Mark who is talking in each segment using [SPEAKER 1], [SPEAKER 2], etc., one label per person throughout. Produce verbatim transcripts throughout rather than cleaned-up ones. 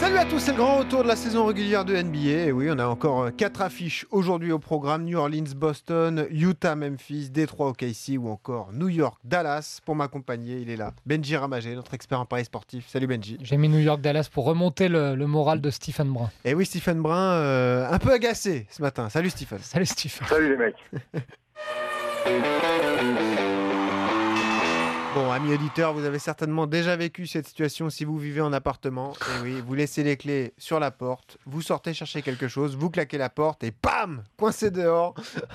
[SPEAKER 1] Salut à tous, c'est le grand retour de la saison régulière de N B A. Et oui, on a encore quatre affiches aujourd'hui au programme. New Orleans, Boston, Utah, Memphis, Détroit, O K C ou encore New York, Dallas. Pour m'accompagner, il est là. Benji Ramagé, notre expert en paris sportif. Salut Benji.
[SPEAKER 2] J'ai mis New York, Dallas pour remonter le, le moral de Stephen Brun.
[SPEAKER 1] Et oui, Stephen Brun, euh, un peu agacé ce matin. Salut Stephen.
[SPEAKER 2] Salut Stephen.
[SPEAKER 3] Salut les mecs.
[SPEAKER 1] Bon, amis auditeurs, vous avez certainement déjà vécu cette situation si vous vivez en appartement. Et oui, vous laissez les clés sur la porte, vous sortez chercher quelque chose, vous claquez la porte et bam, coincé dehors.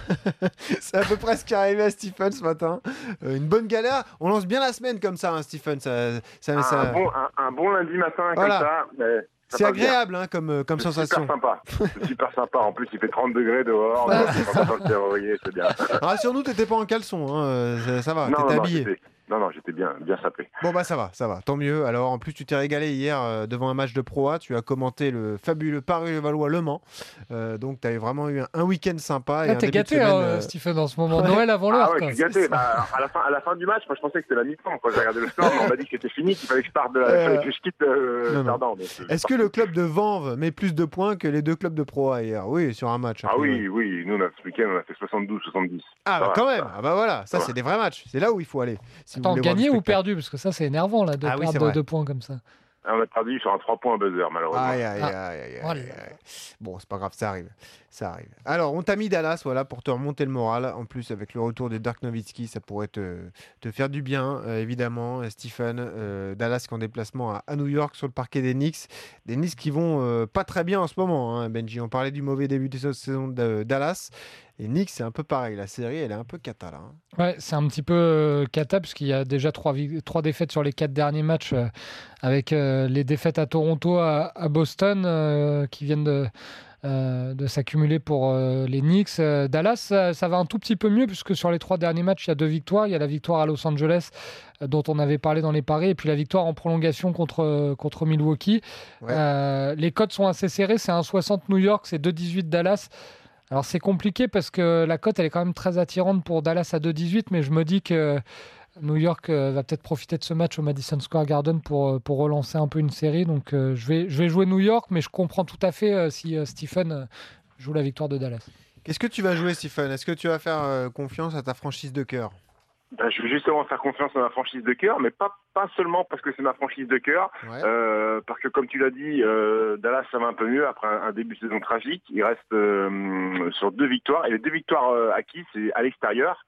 [SPEAKER 1] C'est à peu près ce qui est arrivé à Stephen ce matin. Euh, une bonne galère. On lance bien la semaine comme ça, hein, Stephen. Ça, ça,
[SPEAKER 3] un,
[SPEAKER 1] ça...
[SPEAKER 3] Bon, un, un bon lundi matin
[SPEAKER 1] voilà.
[SPEAKER 3] Comme ça. Mais...
[SPEAKER 1] C'est agréable hein, comme, comme
[SPEAKER 3] c'est
[SPEAKER 1] sensation.
[SPEAKER 3] Super sympa. C'est super sympa. En plus, il fait trente degrés dehors.
[SPEAKER 1] Ah,
[SPEAKER 3] là, c'est dans le février, c'est bien.
[SPEAKER 1] Rassure-nous, t'étais pas en caleçon. Hein. Ça, ça va,
[SPEAKER 3] non,
[SPEAKER 1] t'étais
[SPEAKER 3] non,
[SPEAKER 1] habillé.
[SPEAKER 3] J'étais... Non, non, j'étais bien, bien sapé.
[SPEAKER 1] Bon, bah ça va, ça va. Tant mieux. Alors, en plus, tu t'es régalé hier euh, devant un match de Pro A. Tu as commenté le fabuleux Paris-Levallois-Le Mans. Euh, donc, tu as vraiment eu un, un week-end sympa.
[SPEAKER 2] Ah, t'es gâté,
[SPEAKER 1] semaine,
[SPEAKER 2] hein,
[SPEAKER 1] euh...
[SPEAKER 2] Stephen, en ce moment. Noël avant l'heure.
[SPEAKER 3] Ah ouais,
[SPEAKER 2] quoi.
[SPEAKER 3] je suis gâté. Bah, à, la fin, à la fin du match, moi, je pensais que c'était la mi-temps. Quand j'ai regardé le score, on m'a dit que c'était fini, qu'il fallait que je parte de la... euh... fallait que je quitte euh, Verdun.
[SPEAKER 1] Est-ce que le club de Vanves met plus de points que les deux clubs de Pro A hier? Oui, sur un match.
[SPEAKER 3] Ah oui, oui. Nous, ce week-end, on a fait soixante-douze soixante-dix.
[SPEAKER 1] Ah, bah, quand même. Ah, bah voilà. Ça, ça c'est va. Des vrais matchs. C'est là où il faut aller. Si
[SPEAKER 2] Attends, gagner ou perdu? Parce que ça, c'est énervant, là, de
[SPEAKER 1] ah,
[SPEAKER 2] perdre
[SPEAKER 1] oui,
[SPEAKER 2] deux points comme ça.
[SPEAKER 3] On a perdu sur un trois points buzzer, malheureusement.
[SPEAKER 1] Aïe, aïe, aïe, aïe, aïe, aïe, aïe. Bon, c'est pas grave, ça arrive. Ça arrive. Alors, on t'a mis Dallas, voilà, pour te remonter le moral. En plus, avec le retour de Dirk Nowitzki, ça pourrait te, te faire du bien, euh, évidemment. Stephen, euh, Dallas qui est en déplacement à, à New York sur le parquet des Knicks. Des Knicks qui vont euh, pas très bien en ce moment, hein, Benji. On parlait du mauvais début de saison de Dallas. Et Knicks, c'est un peu pareil. La série, elle est un peu cata, là. Hein.
[SPEAKER 2] Ouais, c'est un petit peu euh, cata, puisqu'il y a déjà trois, trois défaites sur les quatre derniers matchs, euh, avec euh, les défaites à Toronto, à, à Boston, euh, qui viennent de... Euh, de s'accumuler pour euh, les Knicks. Euh, Dallas, ça, ça va un tout petit peu mieux puisque sur les trois derniers matchs, il y a deux victoires. Il y a la victoire à Los Angeles euh, dont on avait parlé dans les paris et puis la victoire en prolongation contre, euh, contre Milwaukee. Ouais. Euh, les cotes sont assez serrées. C'est un soixante New York, c'est deux dix-huit Dallas. Alors c'est compliqué parce que la cote elle est quand même très attirante pour Dallas à deux dix-huit, mais je me dis que New York euh, va peut-être profiter de ce match au Madison Square Garden pour, pour relancer un peu une série. Donc euh, je, vais, je vais jouer New York, mais je comprends tout à fait euh, si euh, Stephen euh, joue la victoire de Dallas.
[SPEAKER 1] Qu'est-ce que tu vas jouer, Stephen? Est-ce que tu vas faire euh, confiance à ta franchise de cœur?
[SPEAKER 3] Ben, je vais justement faire confiance à ma franchise de cœur, mais pas, pas seulement parce que c'est ma franchise de cœur, ouais. euh, parce que comme tu l'as dit, euh, Dallas ça va un peu mieux après un, un début de saison tragique. Il reste euh, sur deux victoires, et les deux victoires euh, acquises, c'est à l'extérieur.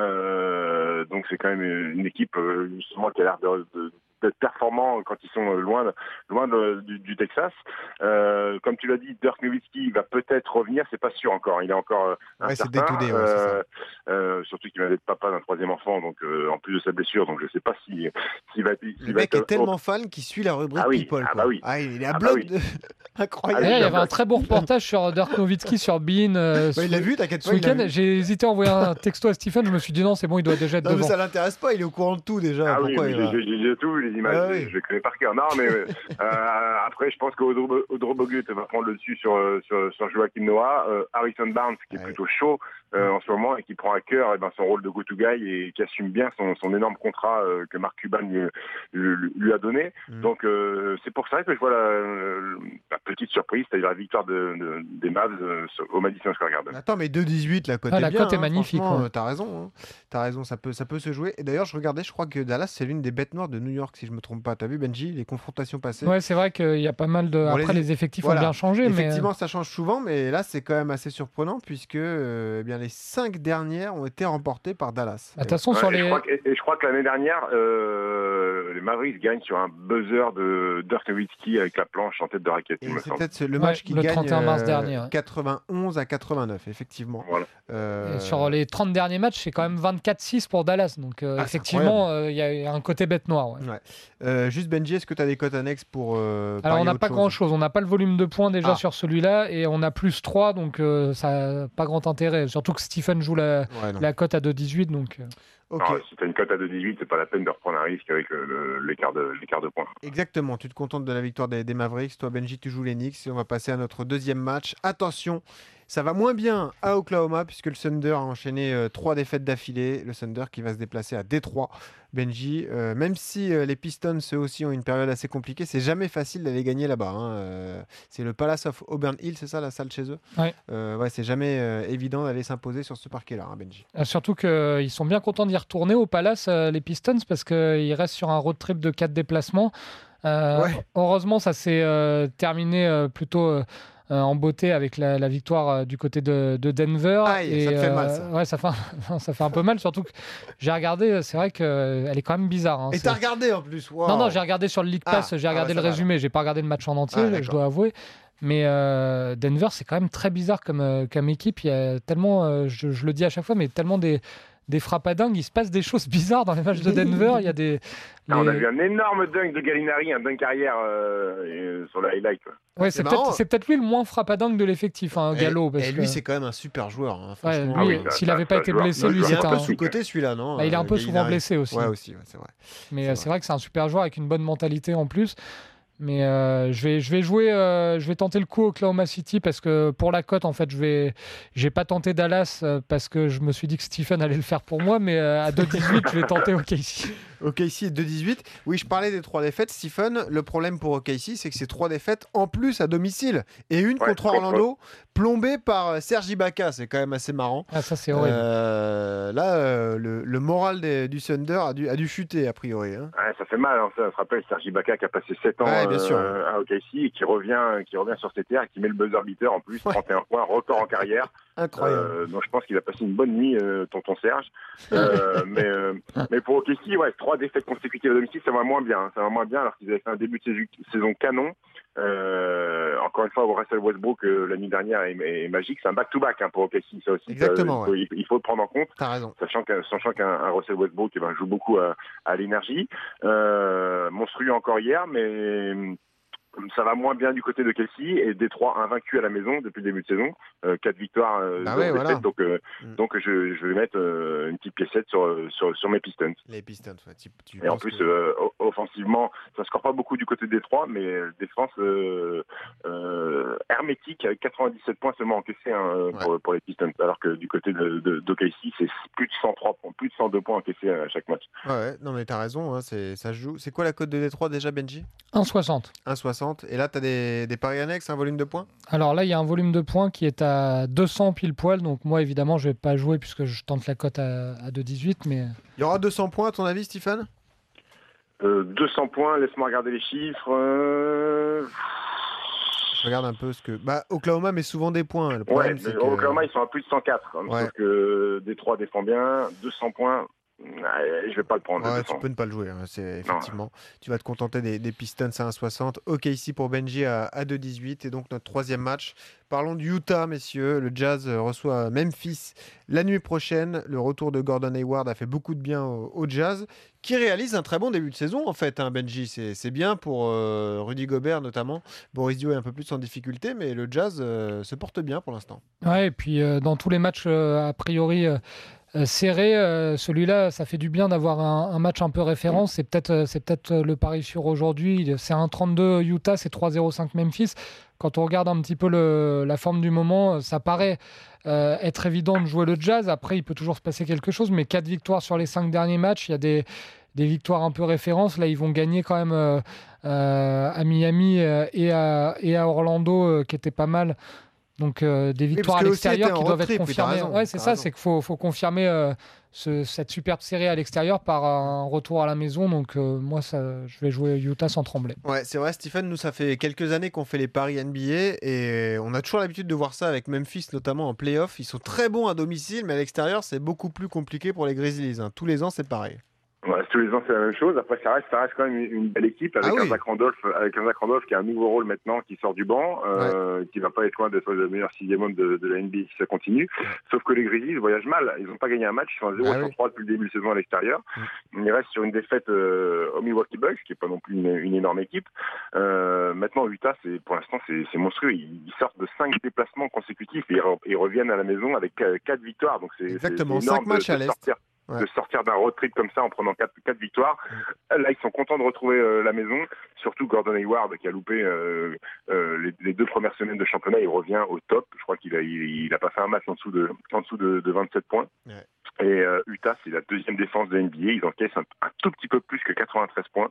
[SPEAKER 3] Euh, donc c'est quand même une équipe euh, justement qui a l'air de, de, d'être performant quand ils sont loin, loin de, du, du Texas. Euh, comme tu l'as dit, Dirk Nowitzki va peut-être revenir, c'est pas sûr encore. Il est encore
[SPEAKER 1] ouais,
[SPEAKER 3] incertain.
[SPEAKER 1] C'est détoudé, ouais,
[SPEAKER 3] euh,
[SPEAKER 1] c'est ça.
[SPEAKER 3] Euh, surtout qu'il va être papa d'un troisième enfant, donc euh, en plus de sa blessure, donc je sais pas si s'il va. S'il
[SPEAKER 1] le
[SPEAKER 3] va
[SPEAKER 1] mec
[SPEAKER 3] être...
[SPEAKER 1] est tellement fan qu'il suit la rubrique
[SPEAKER 3] ah oui,
[SPEAKER 1] People.
[SPEAKER 3] Ah bah oui.
[SPEAKER 1] Ah, il est à
[SPEAKER 3] ah
[SPEAKER 1] bloc
[SPEAKER 3] bah oui.
[SPEAKER 1] de... incroyable.
[SPEAKER 2] Ah, il y avait un très beau reportage sur Dirk Nowitzki sur Bein. Euh,
[SPEAKER 1] ouais, il l'a vu, t'inquiète pas.
[SPEAKER 2] Ce week-end, j'ai hésité à envoyer un texto à Stephen. Je me suis dit non, c'est bon, il doit déjà être
[SPEAKER 1] non,
[SPEAKER 2] devant.
[SPEAKER 1] Mais ça l'intéresse pas. Il est au courant de tout déjà.
[SPEAKER 3] Ah
[SPEAKER 1] Pourquoi
[SPEAKER 3] oui, j'ai, j'ai, j'ai tout vu les images. Ah oui. Je les connais par cœur. Non, mais euh, après, je pense qu'Audro Bogut va prendre le dessus sur sur, sur Joachim Noah, euh, Harrison Barnes qui est ouais. plutôt chaud euh, en ce moment et qui prend à cœur eh ben, son rôle de go-to guy et qui assume bien son, son énorme contrat euh, que Mark Cuban lui, lui, lui a donné. Mm. Donc euh, c'est pour ça que je vois la, la petite surprise, c'est-à-dire la victoire de, de, des Mavs euh, au Madison Square Garden.
[SPEAKER 1] Attends, mais deux dix-huit, la cote
[SPEAKER 2] ah,
[SPEAKER 1] est
[SPEAKER 2] la
[SPEAKER 1] bien.
[SPEAKER 2] La cote
[SPEAKER 1] hein,
[SPEAKER 2] est magnifique. Ouais.
[SPEAKER 1] T'as raison. Hein. T'as raison, ça peut, ça peut se jouer. Et d'ailleurs, je regardais, je crois que Dallas, c'est l'une des bêtes noires de New York, si je me trompe pas. T'as vu, Benji, les confrontations passées?
[SPEAKER 2] Ouais, c'est vrai qu'il y a pas mal de. Bon, Après, les, les effectifs voilà. ont bien changé.
[SPEAKER 1] Effectivement,
[SPEAKER 2] mais...
[SPEAKER 1] ça change souvent, mais là, c'est quand même assez surprenant puisque euh, eh bien, les cinq dernières ont été remportées par Dallas.
[SPEAKER 2] De toute façon,
[SPEAKER 3] ouais,
[SPEAKER 2] sur
[SPEAKER 3] et
[SPEAKER 2] les.
[SPEAKER 3] Je crois que, et, et je crois que l'année dernière, euh, les Mavericks gagnent sur un buzzer de Dirk Nowitzki avec la planche en tête de raquette.
[SPEAKER 1] Et c'est peut-être le match ouais, qui
[SPEAKER 2] le
[SPEAKER 1] gagne
[SPEAKER 2] trente et un mars dernier, ouais.
[SPEAKER 1] quatre-vingt-onze à quatre-vingt-neuf, effectivement.
[SPEAKER 3] Voilà.
[SPEAKER 2] Euh... Sur les trente derniers matchs, c'est quand même vingt-quatre six pour Dallas. Donc, euh, ah, effectivement, il euh, y a un côté bête noire. Ouais.
[SPEAKER 1] Ouais. Euh, juste, Benji, est-ce que tu as des cotes annexes pour. Euh,
[SPEAKER 2] Alors, on n'a pas
[SPEAKER 1] chose
[SPEAKER 2] grand-chose. On n'a pas le volume de points déjà
[SPEAKER 1] ah.
[SPEAKER 2] sur celui-là et on a plus trois, donc euh, ça n'a pas grand intérêt. Surtout que Stephen joue la, ouais, la cote à deux dix-huit. Donc, euh...
[SPEAKER 3] okay. Non, si tu as une cote à deux dix-huit, c'est pas la peine de reprendre un risque avec le, le, l'écart, de, l'écart de points.
[SPEAKER 1] Exactement. Tu te contentes de la victoire des, des Mavericks. Toi, Benji, tu joues les Knicks. Et on va passer à notre deuxième match. Attention. Ça va moins bien à Oklahoma puisque le Thunder a enchaîné euh, trois défaites d'affilée. Le Thunder qui va se déplacer à Détroit. Benji, euh, même si euh, les Pistons eux aussi ont une période assez compliquée, c'est jamais facile d'aller gagner là-bas. Hein. Euh, c'est le Palace of Auburn Hill, c'est ça la salle chez eux.
[SPEAKER 2] Ouais.
[SPEAKER 1] Euh, ouais, c'est jamais euh, évident d'aller s'imposer sur ce parquet-là, hein, Benji.
[SPEAKER 2] Euh, surtout qu'ils sont bien contents d'y retourner au Palace, euh, les Pistons, parce qu'ils restent sur un road trip de quatre déplacements. Euh,
[SPEAKER 1] Ouais.
[SPEAKER 2] Heureusement, ça s'est euh, terminé euh, plutôt euh, euh, en beauté avec la, la victoire euh, du côté de, de Denver.
[SPEAKER 1] Aïe,
[SPEAKER 2] et,
[SPEAKER 1] ça te fait
[SPEAKER 2] euh,
[SPEAKER 1] mal, ça.
[SPEAKER 2] Ouais, ça fait, un, ça fait un peu mal, surtout que j'ai regardé, c'est vrai qu'elle est quand même bizarre. Hein,
[SPEAKER 1] Et
[SPEAKER 2] c'est...
[SPEAKER 1] t'as regardé en plus, wow.
[SPEAKER 2] Non, non, j'ai regardé sur le League Pass,
[SPEAKER 1] Ah,
[SPEAKER 2] j'ai regardé
[SPEAKER 1] ah ouais,
[SPEAKER 2] le
[SPEAKER 1] ça
[SPEAKER 2] résumé,
[SPEAKER 1] va,
[SPEAKER 2] j'ai pas regardé le match en entier,
[SPEAKER 1] Ah,
[SPEAKER 2] je dois avouer. Mais euh, Denver, c'est quand même très bizarre comme, euh, comme équipe. Il y a tellement, euh, je, je le dis à chaque fois, mais tellement des, des frappes à dingue. Il se passe des choses bizarres dans les matchs de Denver. Il y a des.
[SPEAKER 3] Ah, on a
[SPEAKER 2] les-
[SPEAKER 3] vu un énorme dunk de Gallinari, un dunk arrière euh, sur le highlight. quoi.
[SPEAKER 2] Ouais,
[SPEAKER 1] c'est
[SPEAKER 2] c'est
[SPEAKER 1] marrant.
[SPEAKER 2] peut-être, c'est peut-être lui le moins frappe à dingue de l'effectif, hein, Gallo.
[SPEAKER 1] Et,
[SPEAKER 2] Parce
[SPEAKER 1] et lui,
[SPEAKER 2] que-
[SPEAKER 1] c'est quand même un super joueur. Hein,
[SPEAKER 2] Ouais,
[SPEAKER 1] franchement.
[SPEAKER 2] lui,
[SPEAKER 3] Ah oui, ça-
[SPEAKER 2] s'il
[SPEAKER 3] ça-
[SPEAKER 2] n'avait pas
[SPEAKER 3] ça
[SPEAKER 2] été
[SPEAKER 3] joueur,
[SPEAKER 2] blessé,
[SPEAKER 3] ça
[SPEAKER 2] lui,
[SPEAKER 3] joueur.
[SPEAKER 1] Il est
[SPEAKER 2] c'était
[SPEAKER 1] un peu
[SPEAKER 2] un.
[SPEAKER 1] sous-côté celui-là, non
[SPEAKER 2] Bah, il est un
[SPEAKER 1] euh,
[SPEAKER 2] peu souvent
[SPEAKER 1] Gallinari.
[SPEAKER 2] blessé aussi.
[SPEAKER 1] Ouais, aussi, ouais, c'est vrai.
[SPEAKER 2] Mais
[SPEAKER 1] C'est
[SPEAKER 2] euh,
[SPEAKER 1] vrai.
[SPEAKER 2] c'est vrai que c'est un super joueur avec une bonne mentalité en plus. Mais euh, je vais, je vais jouer, euh, je vais tenter le coup Oklahoma City parce que pour la cote, en fait, je vais, j'ai pas tenté Dallas euh, parce que je me suis dit que Stephen allait le faire pour moi, mais euh, à deux dix-huit, je vais tenter O K C.
[SPEAKER 1] O K C est deux dix-huit. Oui, je parlais des trois défaites. Stephen, le problème pour O K C, c'est que c'est trois défaites en plus à domicile. Et une
[SPEAKER 3] Ouais,
[SPEAKER 1] contre Orlando, plombée par Serge Ibaka. C'est quand même assez marrant.
[SPEAKER 2] Ah, ça c'est horrible.
[SPEAKER 1] Euh, là, euh, le, le moral des- du Thunder a dû, a dû chuter, a priori. Hein.
[SPEAKER 3] Ouais, ça fait mal, hein, ça se rappelle Serge Ibaka qui a passé sept ans
[SPEAKER 1] Ouais, bien sûr.
[SPEAKER 3] euh, à O K C et qui revient, qui revient sur ses terres et qui met le buzzer beater en plus,
[SPEAKER 1] Ouais.
[SPEAKER 3] trente et un points, record en carrière.
[SPEAKER 1] Incroyable.
[SPEAKER 3] Euh, donc je pense qu'il a passé une bonne nuit, euh, tonton Serge. Euh, mais, euh, mais pour O K C, ouais, trois défaites consécutives à domicile, ça va moins bien. hein, ça va moins bien alors qu'ils avaient fait un début de saison, saison canon. Euh, encore une fois, Russell Westbrook euh, la nuit dernière est, est magique. C'est un back-to-back hein, pour O K C, ça aussi.
[SPEAKER 1] Exactement,
[SPEAKER 3] ça, il, faut, il faut le prendre en compte.
[SPEAKER 1] T'as raison.
[SPEAKER 3] Sachant qu'un, sachant qu'un un Russell Westbrook eh ben, joue beaucoup à, à l'énergie. Euh, monstrueux encore hier, mais ça va moins bien du côté de Kelsey et Détroit invaincu à la maison depuis le début de saison. Euh, quatre victoires, euh,
[SPEAKER 1] Bah
[SPEAKER 3] zéro
[SPEAKER 1] ouais,
[SPEAKER 3] défaite,
[SPEAKER 1] voilà.
[SPEAKER 3] donc, euh,
[SPEAKER 1] Mm.
[SPEAKER 3] donc je, je vais mettre euh, une petite piécette sur, sur, sur mes Pistons.
[SPEAKER 1] Les Pistons, ouais, tu, tu
[SPEAKER 3] Et en
[SPEAKER 1] penses
[SPEAKER 3] plus,
[SPEAKER 1] que-
[SPEAKER 3] euh, o- offensivement, ça score pas beaucoup du côté de Détroit, mais euh, défense euh, euh, hermétique avec quatre-vingt-dix-sept points seulement encaissés hein, pour,
[SPEAKER 1] Ouais.
[SPEAKER 3] pour les Pistons, alors que du côté de, de, d'O K C, c'est plus de cent trois points, plus de cent deux points encaissés à chaque match.
[SPEAKER 1] Ouais, ouais, non mais t'as raison, hein, c'est, ça se joue. C'est quoi la cote de Détroit déjà, Benji?
[SPEAKER 2] un soixante.
[SPEAKER 1] un soixante. Et là, t'as des, des paris annexes, un volume de points?
[SPEAKER 2] Alors là, il y a un volume de points qui est à deux cents pile poil. Donc moi, évidemment, je vais pas jouer puisque je tente la cote à, à deux dix-huit. Mais
[SPEAKER 1] Il y aura deux cents points à ton avis, Stephen?
[SPEAKER 3] Euh, deux cents points, laisse-moi regarder les chiffres. Euh...
[SPEAKER 1] Je regarde un peu ce que... Bah, Oklahoma met souvent des points. Le
[SPEAKER 3] Ouais,
[SPEAKER 1] problème,
[SPEAKER 3] mais
[SPEAKER 1] c'est que...
[SPEAKER 3] Oklahoma, ils sont à plus de cent quatre. Hein,
[SPEAKER 1] Ouais.
[SPEAKER 3] Sauf que Détroit défend bien, deux cents points. Ouais, je vais pas le prendre. le
[SPEAKER 1] Ouais,
[SPEAKER 3] deux
[SPEAKER 1] tu
[SPEAKER 3] cents.
[SPEAKER 1] peux ne pas le jouer, hein, c'est effectivement. Tu vas te contenter des, des Pistons à un soixante. OK ici pour Benji à, à deux dix-huit. Et donc notre troisième match. Parlons du Utah, messieurs. Le Jazz euh, reçoit Memphis la nuit prochaine. Le retour de Gordon Hayward a fait beaucoup de bien au, au Jazz, qui réalise un très bon début de saison en fait, hein, Benji. C'est, c'est bien pour euh, Rudy Gobert notamment. Boris Dio est un peu plus en difficulté, mais le Jazz euh, se porte bien pour l'instant.
[SPEAKER 2] ouais, et puis euh, dans tous les matchs euh, a priori euh, euh, serrés, euh, celui-là, ça fait du bien d'avoir un, un match un peu référence. C'est peut-être, euh, c'est peut-être euh, le pari sur aujourd'hui. C'est un trente-deux Utah, c'est trois zéro cinq Memphis. Quand on regarde un petit peu le, la forme du moment, ça paraît euh, être évident de jouer le Jazz. Après, il peut toujours se passer quelque chose, mais quatre victoires sur les cinq derniers matchs, il y a des, des victoires un peu références. Là, ils vont gagner quand même euh, euh, à Miami euh, et, à, et à Orlando, euh, qui était pas mal. Donc euh, des victoires
[SPEAKER 1] parce
[SPEAKER 2] à
[SPEAKER 1] qu'eux aussi
[SPEAKER 2] l'extérieur
[SPEAKER 1] étaient en
[SPEAKER 2] qui doivent
[SPEAKER 1] road
[SPEAKER 2] être
[SPEAKER 1] trip, oui, t'as
[SPEAKER 2] confirmées.
[SPEAKER 1] raison,
[SPEAKER 2] Ouais, c'est
[SPEAKER 1] t'as
[SPEAKER 2] ça,
[SPEAKER 1] raison.
[SPEAKER 2] c'est qu'il faut, faut confirmer euh, ce- cette superbe série à l'extérieur par un retour à la maison. Donc euh, moi, ça, je vais jouer Utah sans trembler.
[SPEAKER 1] Ouais, c'est vrai, Stephen, nous, ça fait quelques années qu'on fait les paris N B A et on a toujours l'habitude de voir ça avec Memphis, notamment en playoff. Ils sont très bons à domicile, mais à l'extérieur, c'est beaucoup plus compliqué pour les Grizzlies. hein. Tous les ans, c'est pareil.
[SPEAKER 3] Ouais, tous les ans c'est la même chose. Après ça reste, ça reste quand même une, une belle équipe avec
[SPEAKER 1] Ah oui.
[SPEAKER 3] un Zach Randolph, avec un Zach Randolph qui a un nouveau rôle maintenant, qui sort du banc, euh, qui va pas être loin d'être le meilleur sixième homme de, de la N B A si ça continue. Sauf que les Grizzlies voyagent mal. Ils n'ont pas gagné un match, ils sont à zéro sur trois
[SPEAKER 1] Ah oui.
[SPEAKER 3] depuis le début de saison à l'extérieur.
[SPEAKER 1] Mm.
[SPEAKER 3] Ils restent sur une défaite euh, au Milwaukee Bucks, qui est pas non plus une, une énorme équipe. Euh, maintenant Utah, c'est pour l'instant c'est, c'est monstrueux. Ils, ils sortent de cinq déplacements consécutifs et ils, re- ils reviennent à la maison avec euh, quatre victoires. Donc c'est
[SPEAKER 1] Exactement,
[SPEAKER 3] c'est énorme
[SPEAKER 1] cinq matchs
[SPEAKER 3] de,
[SPEAKER 1] à
[SPEAKER 3] de
[SPEAKER 1] l'Est.
[SPEAKER 3] sortir. ouais. de sortir d'un road trip comme ça en prenant quatre victoires. Mmh. Là, ils sont contents de retrouver euh, la maison. Surtout Gordon Hayward qui a loupé euh, euh, les, les deux premières semaines de championnat. Il revient au top. Je crois qu'il a, il, il a pas fait un match en dessous de, en dessous de, de vingt-sept points. Ouais. Et euh, Utah, c'est la deuxième défense de N B A. Ils encaissent un, un tout petit peu plus que quatre-vingt-treize points.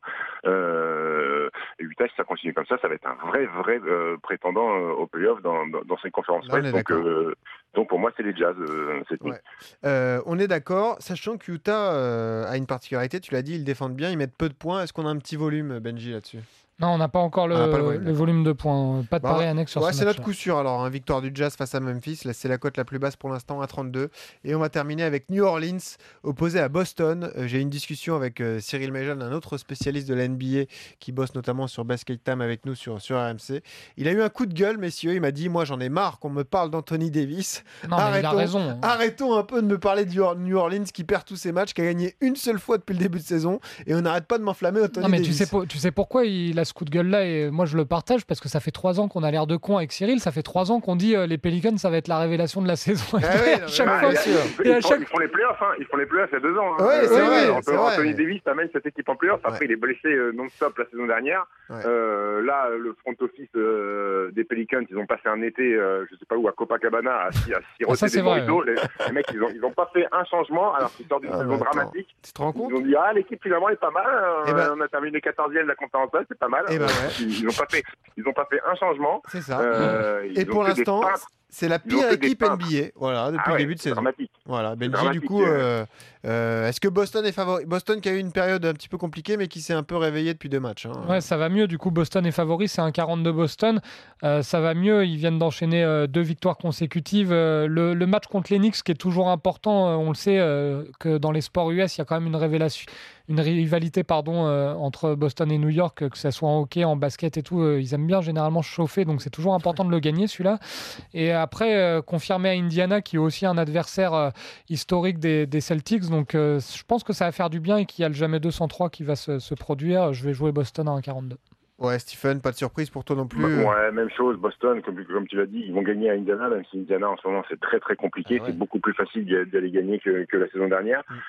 [SPEAKER 3] Euh, et Utah, si ça continue comme ça, ça va être un vrai, vrai euh, prétendant euh, au playoff dans, dans, dans cette conférence Ouest. Donc, euh, donc pour moi, c'est les Jazz euh, cette nuit.
[SPEAKER 1] Ouais. Euh, on est d'accord, sachant que Utah euh, a une particularité. Tu l'as dit, ils défendent bien, ils mettent peu de points. Est-ce qu'on a un petit volume, Benji, là-dessus?
[SPEAKER 2] Non, on n'a pas encore le, ah, pas le, volume, le volume de points. Pas de bah, pari annexe sur
[SPEAKER 1] ouais,
[SPEAKER 2] ce
[SPEAKER 1] c'est
[SPEAKER 2] match.
[SPEAKER 1] notre coup sûr alors. Hein, victoire du Jazz face à Memphis. Là, c'est la cote la plus basse pour l'instant à trente-deux. Et on va terminer avec New Orleans opposé à Boston. Euh, j'ai eu une discussion avec euh, Cyril Méjean, un autre spécialiste de la N B A qui bosse notamment sur Basket Time avec nous sur, sur R M C. Il a eu un coup de gueule, messieurs. Il m'a dit, moi j'en ai marre qu'on me parle d'Anthony Davis.
[SPEAKER 2] Non, mais arrêtons, il a raison.
[SPEAKER 1] Arrêtons un peu de me parler de New Orleans qui perd tous ses matchs, qui a gagné une seule fois depuis le début de saison. Et on n'arrête pas de m'enflammer Anthony
[SPEAKER 2] non, mais
[SPEAKER 1] Davis.
[SPEAKER 2] Tu sais, tu sais pourquoi il a ce coup de gueule là et moi je le partage parce que ça fait trois ans qu'on a l'air de con avec Cyril, ça fait trois ans qu'on dit euh, les Pelicans ça va être la révélation de la saison.
[SPEAKER 1] Ah oui, à chaque
[SPEAKER 3] ah,
[SPEAKER 1] fois,
[SPEAKER 3] ils, ils, ils, chaque... ils font les playoffs, hein. Ils font les playoffs il y a deux ans. Hein.
[SPEAKER 1] Ouais, c'est euh, vrai,
[SPEAKER 3] Anthony,
[SPEAKER 1] c'est vrai.
[SPEAKER 3] Anthony Davis amène cette équipe en playoffs. Après, ouais. il est blessé euh, non-stop la saison dernière. Ouais. Euh, là, le front office euh, des Pelicans, ils ont passé un été, euh, je sais pas où, à Copacabana, à, à siroter ah, des moritos. Les, les mecs, ils ont, ils ont pas fait un changement alors qu'ils sortent d'une ah, saison bah, dramatique.
[SPEAKER 1] Tu te rends compte?
[SPEAKER 3] Ils ont dit ah l'équipe finalement est pas mal.
[SPEAKER 1] Eh ben...
[SPEAKER 3] On a terminé quatorzième de la conférence, c'est pas mal.
[SPEAKER 1] Eh ben, ouais.
[SPEAKER 3] Ils n'ont pas fait, ils ont pas fait un changement.
[SPEAKER 1] C'est ça. Euh, et pour l'instant, c'est la pire équipe N B A, voilà, depuis
[SPEAKER 3] ah ouais,
[SPEAKER 1] le début de saison.
[SPEAKER 3] Dramatique.
[SPEAKER 1] Voilà, Benji, du coup, euh, euh, est-ce que Boston est favori? Boston qui a eu une période un petit peu compliquée, mais qui s'est un peu réveillé depuis deux matchs. Hein.
[SPEAKER 2] Ouais, ça va mieux. Du coup, Boston est favori, c'est un quarante-deux Boston. Euh, ça va mieux. Ils viennent d'enchaîner euh, deux victoires consécutives. Euh, le, le match contre les Knicks, qui est toujours important, euh, on le sait euh, que dans les sports U S, il y a quand même une révélation. Une rivalité pardon, euh, entre Boston et New York, que ce soit en hockey, en basket et tout, euh, ils aiment bien généralement chauffer, donc c'est toujours important de le gagner celui-là. Et après, euh, confirmé à Indiana, qui est aussi un adversaire euh, historique des, des Celtics, donc euh, je pense que ça va faire du bien et qu'il y a le jamais deux cent trois qui va se, se produire. Je vais jouer Boston à un quarante-deux.
[SPEAKER 1] Ouais, Stephen, pas de surprise pour toi non plus.
[SPEAKER 3] Ouais, même chose. Boston, comme, comme tu l'as dit, ils vont gagner à Indiana, même si Indiana en ce moment c'est très très compliqué. Ah ouais. C'est beaucoup plus facile d'aller gagner que, que la saison dernière. Mm.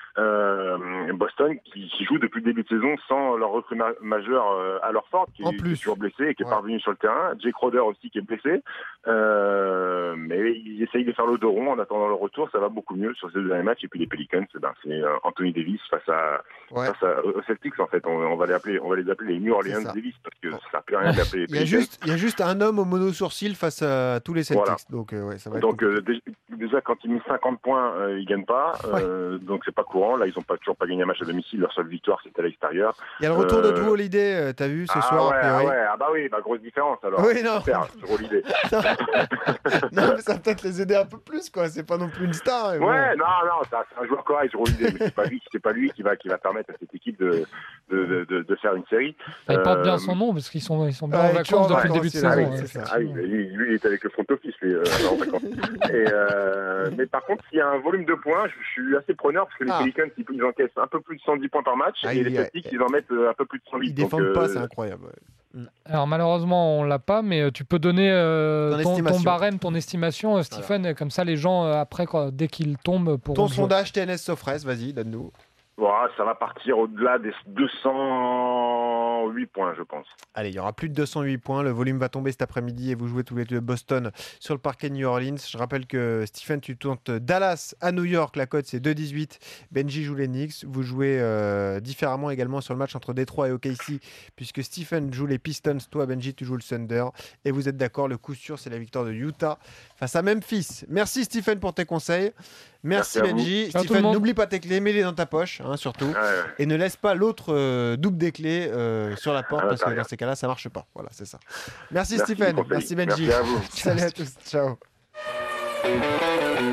[SPEAKER 3] Euh, Boston qui, qui joue depuis le début de saison sans leur recrue ma majeur euh, à leur Ford, qui, qui est toujours blessé et qui ouais. est parvenu sur le terrain. Jay Crowder aussi qui est blessé. Euh, mais ils essayent de faire le dos rond en attendant le retour. Ça va beaucoup mieux sur ces deux derniers matchs. Et puis les Pelicans, ben, c'est euh, Anthony Davis face à, ouais. face à aux Celtics en fait. On, on va les appeler, on va les appeler les New Orleans Davis parce que ça n'a plus rien d'appeler.
[SPEAKER 1] Il y a juste, il y a juste un homme au mono sourcil face à tous les Celtics. Voilà. Donc euh, ouais, ça va être.
[SPEAKER 3] Donc euh, déjà quand ils mettent cinquante points, euh, ils gagnent pas. Euh, ouais. Donc c'est pas courant. Là ils ont pas toujours pas gagné un match à domicile. Leur seule victoire c'était à l'extérieur.
[SPEAKER 1] Il y a le retour euh... de Drew Holiday. T'as vu ce
[SPEAKER 3] ah
[SPEAKER 1] soir?
[SPEAKER 3] Ouais, ah ouais, ah bah oui, bah grosse différence alors.
[SPEAKER 1] Oui non.
[SPEAKER 3] Super, Drew Holiday.
[SPEAKER 1] Non mais ça va peut-être les aider un peu plus quoi. C'est pas non plus une star.
[SPEAKER 3] Ouais bon. non non, c'est un joueur correct Drew Holiday, mais c'est pas lui, c'est pas lui qui va qui va permettre à cette équipe de de de, de, de faire une série.
[SPEAKER 2] Il euh... porte bien son nom parce qu'ils sont ils sont bien en vacances depuis le début de saison.
[SPEAKER 3] Ah oui, ouais, ah oui lui, lui il est avec le front office lui, euh, en vacances. Et euh, mais par contre s'il y a un volume de points, je, je suis assez preneur parce que les ah. Pelicans ils, ils encaissent un peu plus de cent dix points par match ah, et les Celtics ils en mettent un peu plus de cent huit.
[SPEAKER 1] Ils défendent donc, pas, euh... c'est incroyable. Ouais.
[SPEAKER 2] Alors malheureusement on l'a pas, mais tu peux donner euh, ton, ton barème, ton estimation, euh, Stephen, voilà. Comme ça les gens euh, après quoi, dès qu'ils tombent pour.
[SPEAKER 1] Ton sondage T N S Sofres, vas-y, donne-nous.
[SPEAKER 3] Voilà, ça va partir au-delà des deux cent huit points, je pense.
[SPEAKER 1] Allez, il y aura plus de deux cent huit points. Le volume va tomber cet après-midi et vous jouez tous les deux Boston sur le parquet New Orleans. Je rappelle que Stephen, tu tentes Dallas à New York. La cote, c'est deux dix-huit. Benji joue les Knicks. Vous jouez euh, différemment également sur le match entre Détroit et O K C, puisque Stephen joue les Pistons. Toi, Benji, tu joues le Thunder. Et vous êtes d'accord, le coup sûr, c'est la victoire de Utah face à Memphis. Merci, Stephen, pour tes conseils. Merci, Merci Benji. Stephen, n'oublie pas tes clés, mets-les dans ta poche, hein, surtout. Ouais, ouais. Et ne laisse pas l'autre euh, double des clés euh, sur la porte, ah, parce que dans ces cas-là, ça marche pas. Voilà, c'est ça. Merci, Merci Stephen. Merci Benji.
[SPEAKER 3] Merci à vous.
[SPEAKER 1] Salut à tous. Ciao.